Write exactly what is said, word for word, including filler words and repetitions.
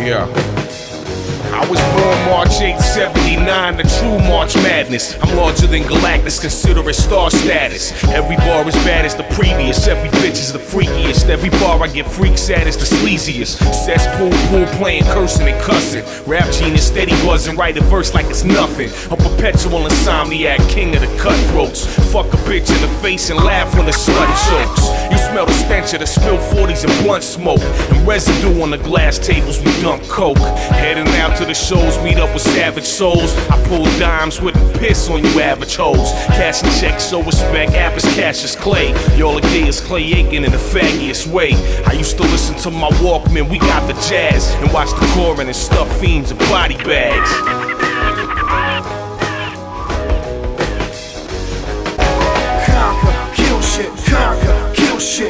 Yeah. I was born March eighth, seventy-nine, the true March Madness. I'm larger than Galactus, consider it star status. Every bar is bad as the previous, every bitch is the freakiest. Every bar I get freaks at is the sleaziest. Cesspool, pool playing, cursing and cussing. Rap genius, steady buzzing, write a verse like it's nothing. A perpetual insomniac, king of the cutthroats. Fuck a bitch in the face and laugh when the slut chokes. You smell the stench of the spilled forties and blunt smoke, and residue on the glass tables we dump coke. Heading out to the shows, meet up with savage souls. I pull dimes, wouldn't piss on you average hoes. Cashing checks, so respect, Apis Cassius Clay. Y'all are gay as Clay Aiken in the faggiest way. I used to listen to my Walkman, we got the jazz, and watch the Corin and stuff fiends in body bags. Conquer, kill shit, conquer, kill shit.